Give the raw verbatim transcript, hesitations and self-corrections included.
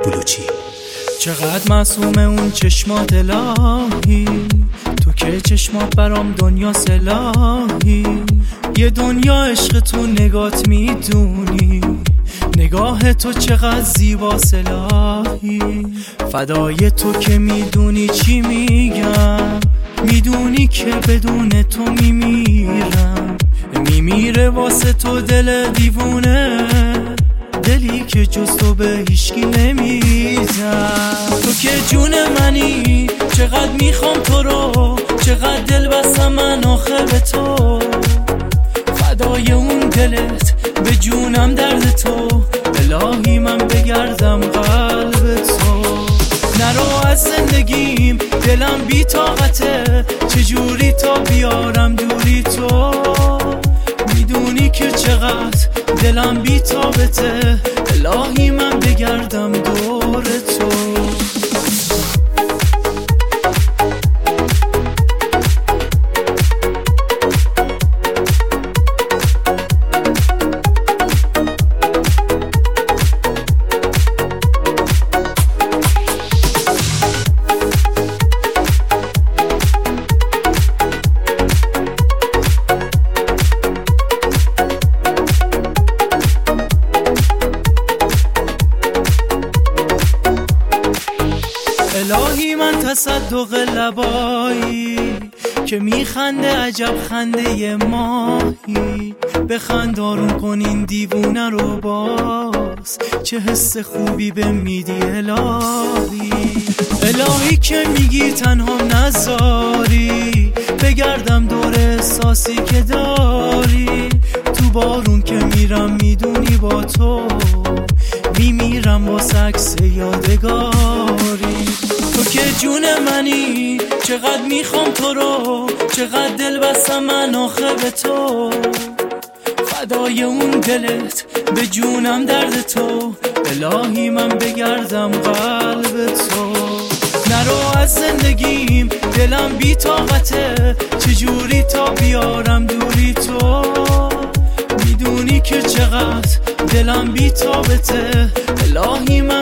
بلوچی. چقدر معصومه اون چشمات الهی، تو که چشمات برام دنیا سلاحی. یه دنیا عشق تو نگات میدونی، نگاه تو چقدر زیبا سلاحی. فدای تو که میدونی چی میگم، میدونی که بدون تو میمیرم. میمیره واسه تو دل دیوونه، دلی که جز تو به هیشکی نمیزن. تو که جون منی، چقدر میخوام تو رو، چقدر دل بستم من آخه به تو. فدای اون دلت، به جونم درد تو، الهی من بگردم قلب تو. نرو از زندگیم، دلم بی طاقته، چجوری تا بیارم دوری تو. میدونی که چقدر دلم بی تابته، الهی من بگردم دور تو. الهی من تصدق لبایی که میخنده، عجب خنده ماهی. بخند آروم کن این دیوونه رو باز، چه حس خوبی به میدی الهی. الهی که میگی تنها نذاری، بگردم دور احساسی که داری. تو بارون که میرم میدونی با تو میمیرم واسه عکس یادگاری. تو که جون منی، چقدر میخوام تو رو، چقدر دل بستم من آخه به تو. فدای اون دلت، به جونم درد تو، الهی من بگردم قلب تو. نرو از زندگیم، دلم بی طاقته، چجوری تا بیارم دوری تو. میدونی که چقدر دلم بی تابته، الهی من